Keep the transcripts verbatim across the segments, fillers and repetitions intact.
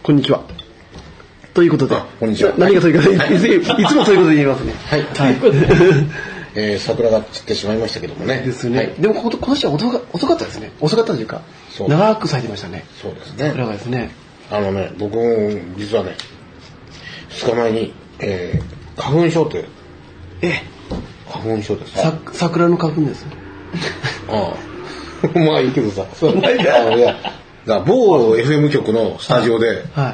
こんにちは。ということで、 こんにちは。 何がということで、はい、いつもということで言いますね。 はい。はい。えー、桜が散ってしまいましたけどもね。 ですね。 はい、 でも今年は遅か、遅かったですね。遅かったというか、う長く咲いてましたね。 そうですね。 桜がですね。 あのね、僕も実はね、ふつかまえに、えー、花粉症って、 え花粉症です。 さ桜の花粉です。 ああ。まあいいけどさ。そういやだ某 エフエム 局のスタジオで、はい、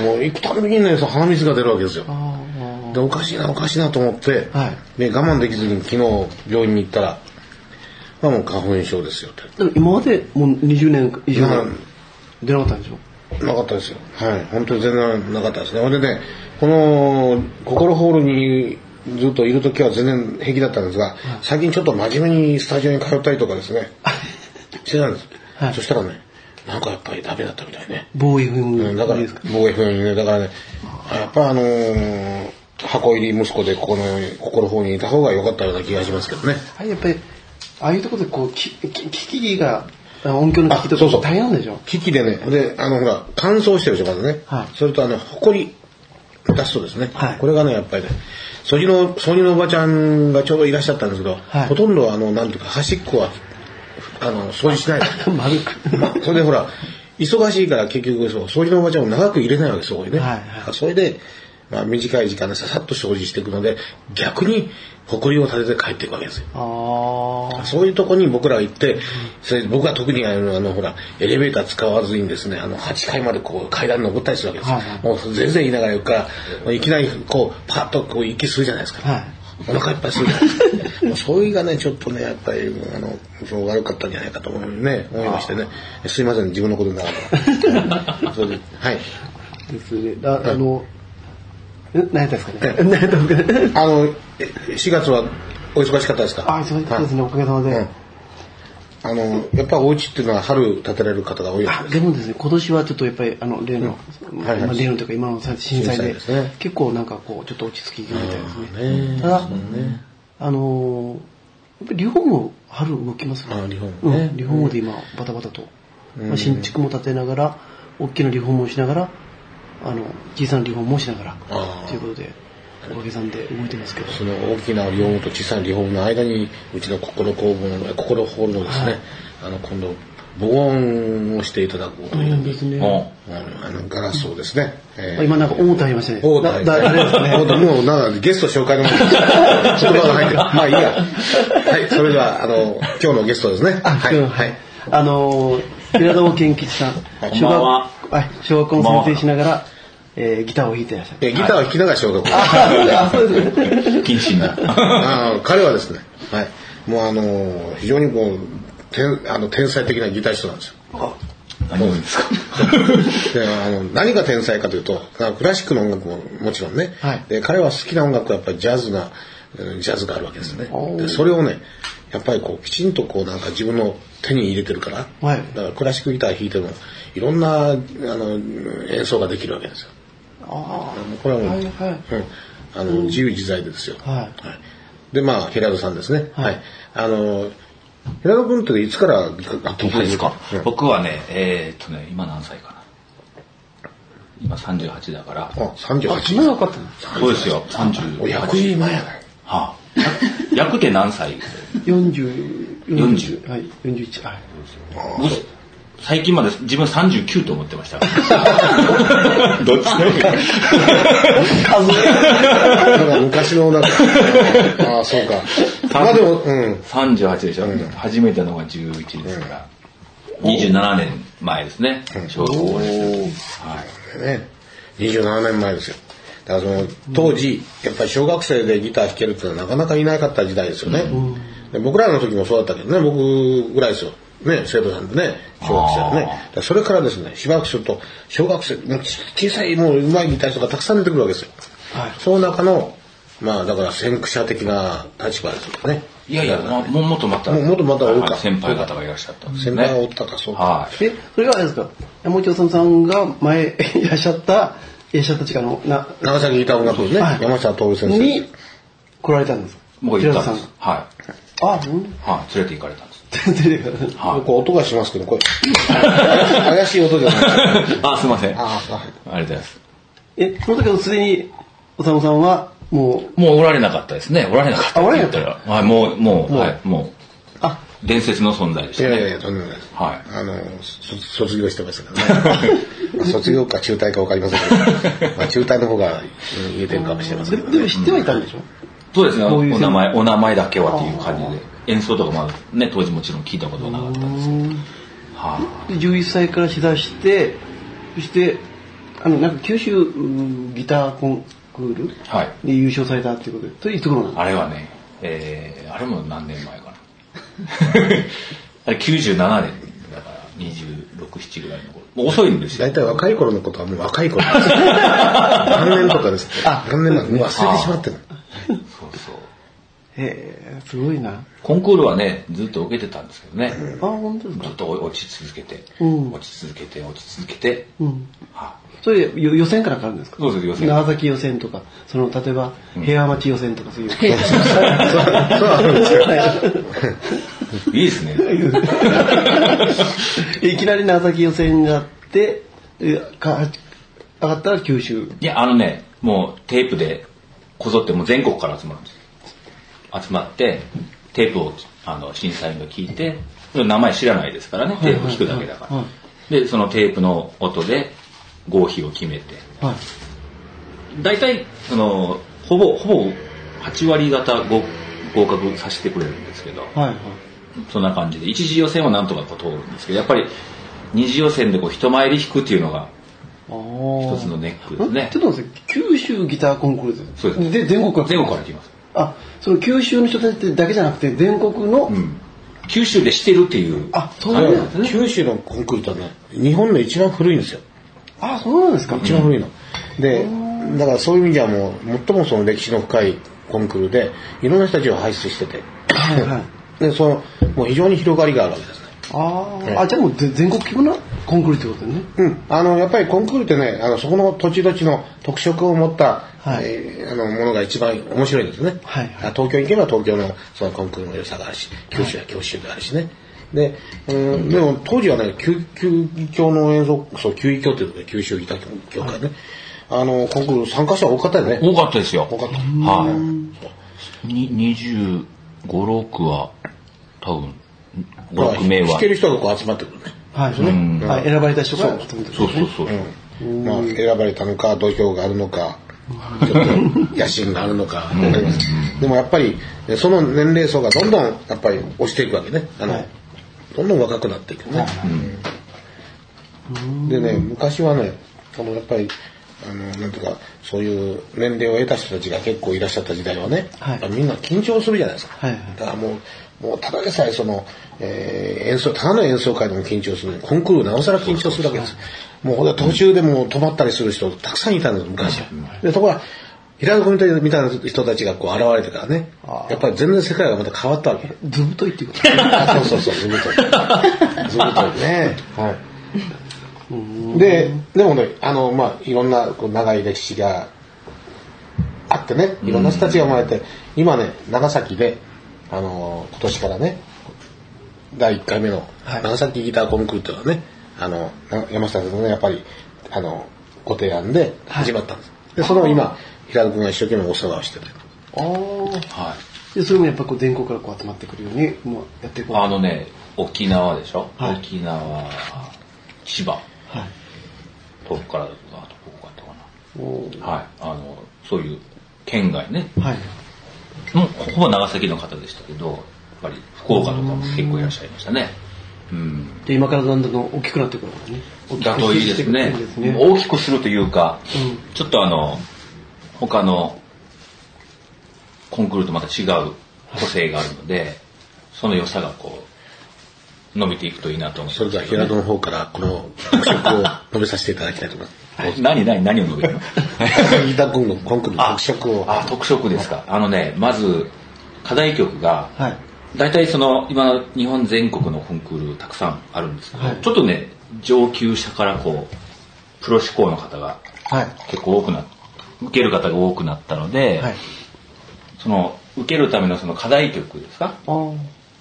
もう行くたびにね、鼻水が出るわけですよ。で、おかしいな、おかしいなと思って、はい、で我慢できずに昨日病院に行ったら、まあもう花粉症ですよって。 今までもうにじゅうねん以上出なかったんでしょ？ なかったですよ。はい、本当に全然なかったですね。ほんでね、この心ホールにずっといるときは全然平気だったんですが、はい、最近ちょっと真面目にスタジオに通ったりとかですね、してたんです。はい、そしたらね、なんかやっぱりダメだったみたいね。 某 エフエムうん、だから某 エフエム ね、だからね、やっぱあのー、箱入り息子でここの心ホールにいた方が良かったような気がしますけどね。 はい、やっぱりああいうところでこう機器が音響の機器とか大変なんでしょ。 機器でね、であのほら乾燥してるでしょまずね。はい、それとあの埃出すとですね、はい、これがねやっぱりね。掃除の掃除のおばちゃんがちょうどいらっしゃったんですけど、はい、ほとんどあのなんていうか端っこはあの掃除しない。 丸く。 まあ、それでほら忙しいから結局そう掃除のおばちゃんを長く入れないわけですよね。はいはい、それで、まあ、短い時間でささっと掃除していくので逆に埃を立てて帰っていくわけですよ。あそういうとこに僕らが行って、それ僕は特にあのあのほらエレベーター使わずにですねあのはちかいまでこう階段登ったりするわけですよ。はいはい、もう全然言いながら行くからいきなりこうパッとこう息するじゃないですか。はいお腹いっぱいするじゃないですか。もうそれがねちょっとねやっぱりあの悪かったんじゃないかと思うね思いましてねすいません自分のことにならないそれではいですねああの何やったんですかね何やったんですかねあのしがつはお忙しかったですかあ忙しかったですね、はい、おかげさまで、うんあのやっぱお家っていうのは春建てられる方が多いです。 でもですね今年はちょっとやっぱりあの例の、うんはいはいまあ、例のというか今の震災で、ね、結構なんかこうちょっと落ち着きみたいですね。ねただ、ね、あのやっぱりリフォームも春動きますね。 あリフォームね、 うん、リフォームで今バタバタと、まあ、新築も建てながら大きなリフォームをしながらあの小さなリフォームもしながらということで。おかげさんで動いてますけどその大きなリフォームと小さなリフォームの間にうちの心工房の心ホールのですね、はい、あの今度防音をしていただこうという、 うんですね、 あのガラスをですね、 えー、今なんか大田ありましたね大田ありましたねもうなんかゲスト紹介の言葉が入ってまあいいやはいそれではあの今日のゲストですねはい、はい、 あの平田健吉さん小学はい小学校の先生しながらえー、ギターを弾いてらっしゃる。 ギターを弾きながら小学校。 あ、そうですね。 謹慎な。 あ彼はですね、はい、もうあのー、非常にこう天あの天才的なギタリストなんですよ。 あ、何を言うんですか。 であの何が天才かというと、クラシックの音楽ももちろんね。はい、で彼は好きな音楽はやっぱりジャズなジャズがあるわけですね。でそれをね、やっぱりこうきちんとこうなんか自分の手に入れてるから、はい、だからクラシックギター弾いてもいろんなあの演奏ができるわけですよ。あこれはもう、はいはいうん、あの自由自在でですよ、はいはい、でまあ平戸さんですね、はいはい、あの平戸君っていつから楽器ですか、うん、僕はねえー、っとね今何歳かな今さんじゅうはちだからあさんじゅうはちあ、かったそうですよさんじゅう役員前やないはあ役って何歳よんじゅう よんじゅうはいよんじゅういちはい最近まで自分さんじゅうきゅうと思ってました。どっちでもいい。 数え。 昔のなんか。ああそうか。まあでも、うん、 さんじゅうはちでしょ。うん、初めてのがじゅういちですから。うん、にじゅうななねんまえですね。小学校です。はい。 ね。にじゅうななねんまえですよ。だからその当時やっぱり小学生でギター弾けるってのはなかなかいなかった時代ですよね。うん、で僕らの時もそうだったけどね。僕ぐらいですよ。ね、生徒さんでね、小学生はね。それからですね、しばらくすると、小学生、小さい、もう上手いギタリストがたくさん出てくるわけですよ。はい、その中の、まあ、だから先駆者的な立場ですよね。 いやいや、まあ、もうもっとまた、 もうもっとまた多かった。 先輩方がいらっしゃったんですね。先輩がおったか、そうか。 はい。え、それがあれですか、山内治さんが前いらっしゃった、いらっしゃった力の、な、 長崎ギター音楽ですね。はい、山下徹先生。 に来られたんですか。 僕行ったんです。はい。 あ、 うん。はい、連れて行かれたんです。 はい、こう音がしますけど、これ怪しい音じゃないですか。あ、すみません。 あ、 ありがとうございます。 え、その時はすでにおさむさんはもうもうおられなかったですね。おられなかった。 あ、おられなかったら、 はい、もうもうもう、はい、もうあ、 伝説の存在でしたね。 いやいやいや、とんでもないです。 はい。 あの卒業してましたからね。まあ、卒業か中退かわかりませんけど、まあ中退の方が言えてるかもしれませんけど、 ね。でも知ってはいたんでしょ。 そうですね。お名前お名前だけはっていう感じで、演奏とかまだね当時もちろん聞いたことなかったんですけど。はあ。じゅういっさいからしだして、そしてあのなんか九州ギターコンクールで優勝されたっていうことで、それいつ頃なんですか。 あれはね、えー、あれも何年前かな。あれきゅうじゅうななねんだからにじゅうろく、ななぐらいの頃。もう遅いんですよ。 大体若い頃のことはもう若い頃です。何年とかですって。あ、何年なんもう忘れてしまってる。 そうそう。 へえ、すごいな。 コンクールはね、ずっと受けてたんですけどね。 あ、本当ですか。 ずっと落ち続けて、うん、落ち続けて、落ち続けて。うん、 はあ、それで予選からかかるんですか。 そうです、予選。 長崎予選とか、その例えば平和町予選とかそういう。そういいですね。 いきなり長崎予選があって、か上がったら九州。 いや、あのね、もうテープでこぞってもう全国から集まるんです。集まってテープをあの審査員が聞いて、名前知らないですからね、テープを聞くだけだから、はいはい、でそのテープの音で合否を決めて、はい、大体そのほぼほぼはち割方合格させてくれるんですけど、はいはい、そんな感じで一次予選はなんとかこう通るんですけど、やっぱり二次予選でこう一回り引くっていうのが一つのネックですね。 ちょっと待って、九州ギターコンクールです。 そうです。 で全国から全国から来ます。 あ、その九州の人たちだけじゃなくて全国の、うん、 九州でしてるっていう。 あ、そうなんですね。 九州のコンクールってね、日本で一番古いんですよ。 あ、そうなんですか。 一番古いの。うん、で、だからそういう意味ではもう最もその歴史の深いコンクールで、いろんな人たちを輩出してて、はいはい、でそのもう非常に広がりがあるわけですね。 あ、ね、あ、じゃあもう全国規模のコンクールってことね。 うん、あのやっぱりコンクールってね、あのそこの土地土地の特色を持った、はい、えー、あのものが一番面白いんですね。はいはい、東京に行けば東京のそのコンクールの良さがあるし、九州は九州であるしね。はい、で、うん、でも当時はね、九九教の演奏、そう九位教っていうので九州ギター協会ね、はい、あのコンクール参加者多かったよね。 多かったですよ。 多かった。 はい。に二十五六は多分。ご、ろく名は弾ける人がこう集まってくるね。 はい、それ、うん、はい、選ばれた人が集まってくる、ね。 そうそうそう。 うん、まあ選ばれたのか土俵があるのか、ちょっと野心があるのかわかります。でもやっぱりその年齢層がどんどんやっぱり押していくわけね。あの、はい、どんどん若くなっていくね。はい、うん、でね、昔はね、このやっぱりあのなんていうかそういう年齢を得た人たちが結構いらっしゃった時代はね、はい、みんな緊張するじゃないですか。はい、だからもう。もうただでさえその、えー、演奏ただの演奏会でも緊張するのにコンクールなおさら緊張するわけです。もうほんで途中でもう止まったりする人たくさんいたんです昔は。でところが平田君みたいな人たちがこう現れてからね、やっぱり全然世界がまた変わったわけ。 ずぶといっていうこと。 そうそうそう、ずぶとい。ずぶといね。はい。ででもね、あのまあいろんなこう長い歴史があってね、いろんな人たちが生まれて、今ね長崎であの今年からねだいいっかいめの長崎ギターコンクールというのはね、あの山下さんのねやっぱりあのご提案で始まったんです。はい、でその今平田君が一生懸命お世話をしてて。 ああ、はい。でそれもやっぱりこう全国からこう集まってくるようにもうやっていこう。 あのね、沖縄でしょ。はい、沖縄、千葉、はい、東北からだとあとここかったかな。はい、あのそういう県外ね。はい。もうほぼ長崎の方でしたけど、やっぱり福岡とかも結構いらっしゃいましたね。 うん、で今からだんだん大きくなってくるからね。 だといいですね。ね、大きくするというか、うん、ちょっとあの他のコンクールとまた違う個性があるので、その良さがこう伸びていくといいなと思います、ね。 それでは平戸の方からこの特色を述べさせていただきたいと思います。 何何何を述べるの？ ギターコンクールの特色を。 あ、特色ですか。あのね、まず課題曲が、はい、大体その今日本全国のコンクールたくさんあるんですけど、はい、ちょっとね上級者からこうプロ志向の方が結構多くなっ、受ける方が多くなったので、はい、その受けるためのその課題曲ですか、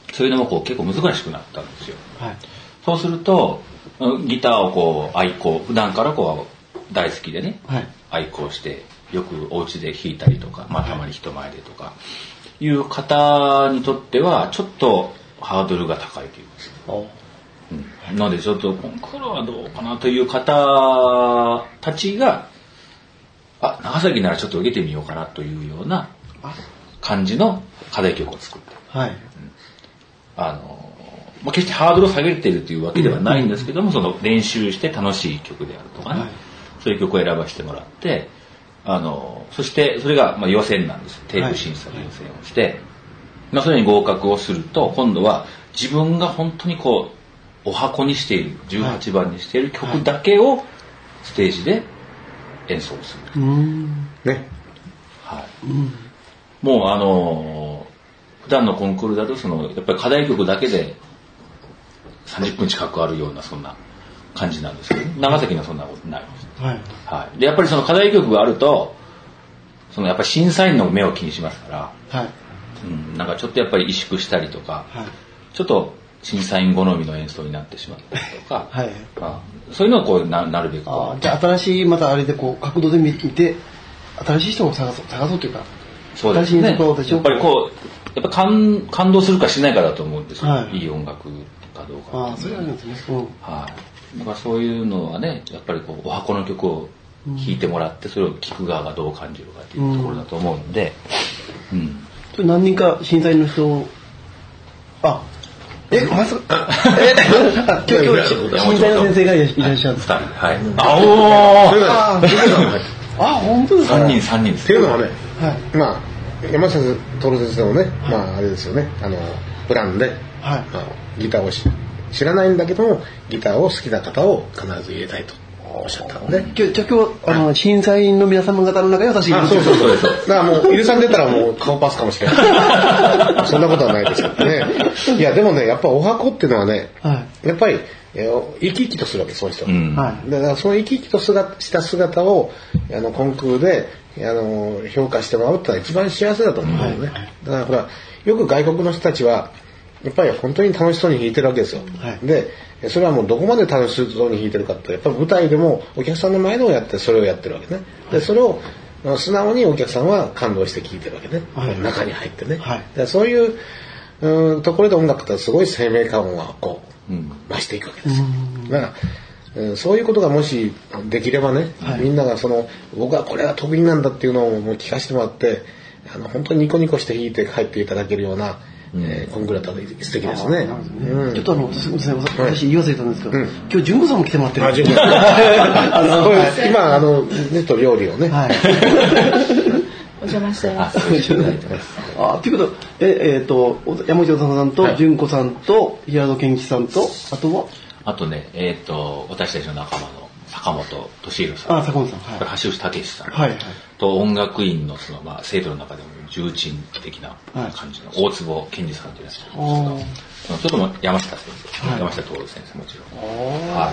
そういうのもこう結構難しくなったんですよ。 はい、 そうするとギターをこう愛好普段からこう大好きでね、はい、愛好してよくお家で弾いたりとか、まあ、たまに人前でとかいう方にとってはちょっとハードルが高いというか、うん、なのでちょっとコンクールはどうかなという方たちがあ長崎ならちょっと受けてみようかなというような感じの課題曲を作って、はい、うん、あのまあ、決してハードルを下げているというわけではないんですけども、その練習して楽しい曲であるとかね、はい、そういう曲を選ばせてもらって、あのそしてそれがまあ予選なんです。テープ審査で予選をして、はい、まあ、それに合格をすると今度は自分が本当にこうお箱にしているじゅうはちばんにしている曲だけをステージで演奏する、はい、ね、はい、うん、もうあの普段のコンクールだとそのやっぱり課題曲だけでさんじゅっぷん近くあるようなそんな感じなんですけど、長崎にはそんなことないです、はいはい、でやっぱりその課題曲があるとそのやっぱり審査員の目を気にしますから、はい、うん、なんかちょっとやっぱり萎縮したりとか、はい、ちょっと審査員好みの演奏になってしまったりとか、はい、まあ、そういうのをこう な, なるべくあじゃあ新しいまたあれでこう角度で見て新しい人を探そう探そうというか、 そうですね、やっぱりこうやっぱ 感, 感動するかしないかだと思うんですよ、はい、いい音楽かどうか。 あそういうのですね、うん、 はい、だからそういうのはねやっぱりこうお箱の曲を弾いてもらってそれを聴く側がどう感じるかっていうところだと思うんで、うんうん、 それ何人か審査員の人あえまさかえ今日今日審査員の先生がいらっしゃるんですか。 はい、あおーあ本当ですか。 さんにんさんにんですっていうのはね、はい、まあ山下徹先生のね、はい、まああれですよね、あのプランで、はい、まあ、ギターをし知らないんだけどもギターを好きな方を必ず入れたいとおっしゃったので、 今日じゃあ今日あの、はい、審査員の皆様方の中に私がいる。 そうそうそうです。だからもう伊豆さん出たらもう顔パスかもしれない。そんなことはないですけどね。いやでもねやっぱお箱っていうのはね、はい、やっぱり生き生きとするわけそういう人、うん、だからその生き生きとした姿をあのコンクールであの評価してもらうってのは一番幸せだと思うんだよね、はい、だからほらよく外国の人たちはやっぱり本当に楽しそうに弾いてるわけですよ、はい、でそれはもうどこまで楽しそうに弾いてるかってやっぱり舞台でもお客さんの前でもやってそれをやってるわけね。でそれを素直にお客さんは感動して聴いてるわけね、はい、中に入ってね、はい、でそういう、うん、ところで音楽ってすごい生命感はこう、うん、増していくわけですよ。だから、うん、そういうことがもしできればね、はい、みんながその僕はこれが得意なんだっていうのをもう聞かせてもらってあの本当にニコニコして弾いて帰っていただけるような、うん、えー、コンクールだったら素敵ですね。 うん、ちょっとあのすみません私言わせたんですけど、うん、今日純子さんも来てもらってる。あ、純子さんあのこれ今あのネット料理をね、はい、 お邪魔してます。 あということええー、と山口さんと純子さんと平戸健一さんとあとはあとねえっ、ー、と私たちの仲間の坂本敏弘さん、 あ坂本さん、はい、 橋内武さん、 はいはい、 と音楽院のそのまあ生徒の中でも重鎮的な感じの大坪健二さんというやつなんですけど、ちょっと山下先生、はい、山下徹先生もちろん、はい。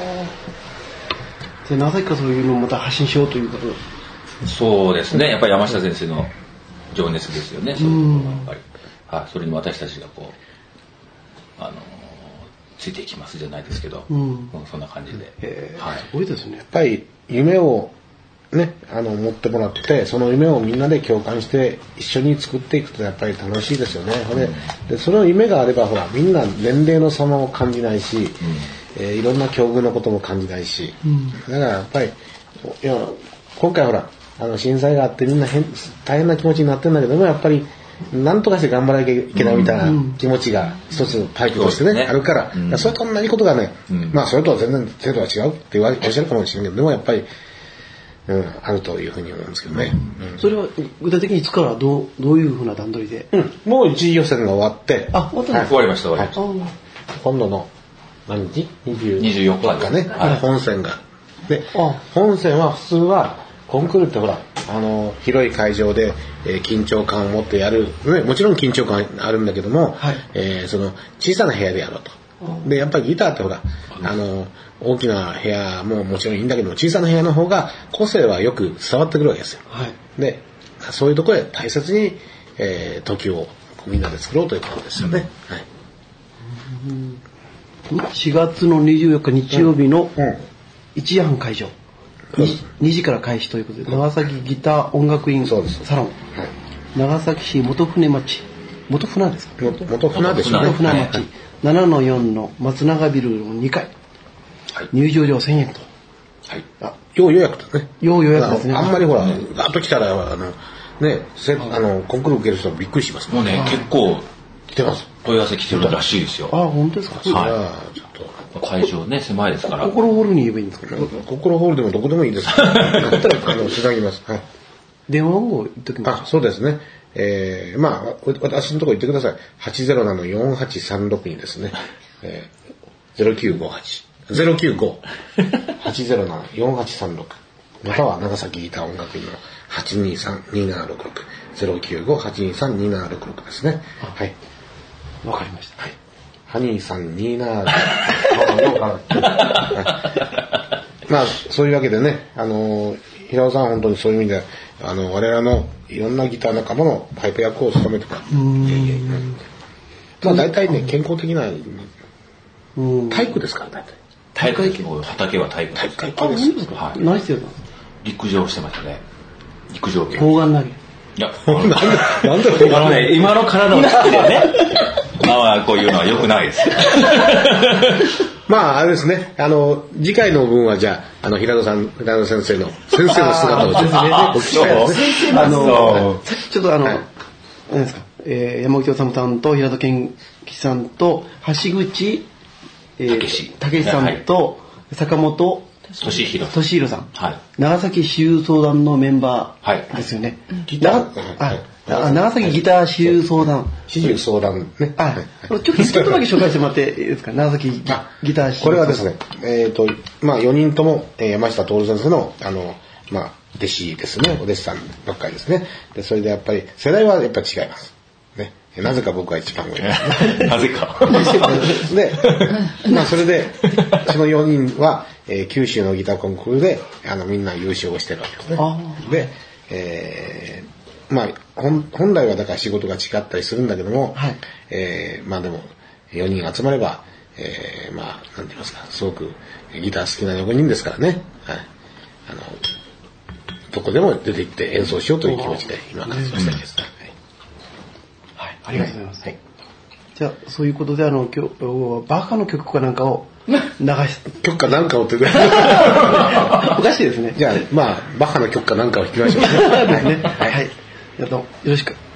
で長崎からそういうのをまた発信しようということ。 そうですね。やっぱり山下先生の情熱ですよね。そういうのやっぱり、はい、それに私たちがこうあのついていきますじゃないですけど、うん、そんな感じで、 はい、すごいですね。 やっぱり夢をねあの持ってもらってその夢をみんなで共感して一緒に作っていくとやっぱり楽しいですよね。うん、で, でその夢があればほらみんな年齢の差も感じないし、うん、えー、いろんな境遇のことも感じないし、うん、だからやっぱりいや今回ほらあの震災があってみんな変大変な気持ちになってるんだけどもやっぱり何とかして頑張らなきゃいけないみたいな気持ちが一つタイプとして ね,、うんうん、あるから、うん、それと同じことがね、うん、まあそれとは全然程度は違うっておっしゃるかもしれないけどでもやっぱり、うん、あるというふうに思うんですけどね、 うんうん、それは具体的にいつからどう、どういうふうな段取りで、 うん、もう一次予選が終わってあ終わったんですか、はい、 終わりました終わりました、 はい、今度の何日にじゅうよっかかね、はい、本戦がで本戦は普通はコンクールってほらあの広い会場で、えー、緊張感を持ってやる、ね、もちろん緊張感あるんだけども、はい、えー、その小さな部屋でやろうと。でやっぱりギターってほらあの大きな部屋ももちろんいいんだけども小さな部屋の方が個性はよく伝わってくるわけですよ。はい、でそういうところで大切に、えー、時をみんなで作ろうということですよね。うん、はい、 しがつのにじゅうよっか日曜日のいちじはん会場、うん、にじから開始ということで、長崎ギター音楽院サロン、はい、長崎市元船町、元船ですか？ 元船ですね。 元船町、ななのよんの松永ビルのにかい、はい、入場料せんえんと。 はい。あ、要予約ですね。 要予約ですね。 あんまりほら、ガーッと来たら、あの、ね、せあの、コンクール受ける人はびっくりします。 もうね、結構、 来てます。 問い合わせ来てるらしいですよ。 あ、本当ですか？ はい。ちょっと会場ね、狭いですから。 心ホールに言えばいいんですか？ 心ホールでもどこでもいいです。だったら、あの、つなぎます。はい。 電話番号言っときます。 あ、そうですね。えー、まあ、私のところ言ってください。はちゼロななのよんはちさんろくにですね。えー、ゼロきゅうごはち。ゼロきゅうご。はちゼロななよんはちさんろく。または長崎ギター音楽院のはちにさんにななろくろく。ゼロきゅうごはちにさんにななろくろくですね。はい。 わかりました。 はい。ハニーさんにななろくろく。まあ、そういうわけでね、あの、平尾さんは本当にそういう意味で、あの、我々のいろんなギター仲間のパイプ役を務めてた。うん。まあ大体ね、健康的な、体育ですから、大体。 体育系畑は体育です。 体育系です。 はい。何してるの？ 陸上してましたね。陸上系。 砲丸投げ。 いや、 なんで、なんで今のね、今の体を作ってね。まあ、こういうのは良くないです。 まあ、あれですね。あの、次回の分はじゃあ、あの、平野さん、平野先生の、先生の姿をちょっとね、お聞きしたいですね。 あの、ちょっとあの、何ですか、えー、山口治さんと平田健吉さんと、橋口、えー、武さんと、坂本俊弘俊弘さん、 はい、長崎私有相談のメンバーですよね。 ギター、 あ、長崎ギター私有相談。 私有相談ね。 あ、ちょっとちょっとだけ紹介してもらっていいですか。長崎ギター私有相談。 これはですね、えっと、まあよにんとも山下徹先生の、あの、まあ、弟子ですね。お弟子さんばっかりですね。で、それでやっぱり、世代はやっぱり違います。ね。なぜか僕は一番上です。 なぜか。 で、まあそれで、そのよにんは、えー、九州のギターコンクールで、あの、みんな優勝をしてるわけですね。で、えー、まあ、本、本来はだから仕事が違ったりするんだけども、はい、えー、まあでも、よにん集まれば、えー、まあ、なんて言いますか、すごくギター好きなよにんですからね。はい。あの、どこでも出て行って演奏しようという気持ちで今活動してるんです。 はい、ありがとうございます。はい、じゃあそういうことであの今日バカの曲かなんかを流し曲かなんかをってぐらいおかしいですね。 じゃあまあバカの曲かなんかを弾きましょうね。 はい、はい、はい、よろしく。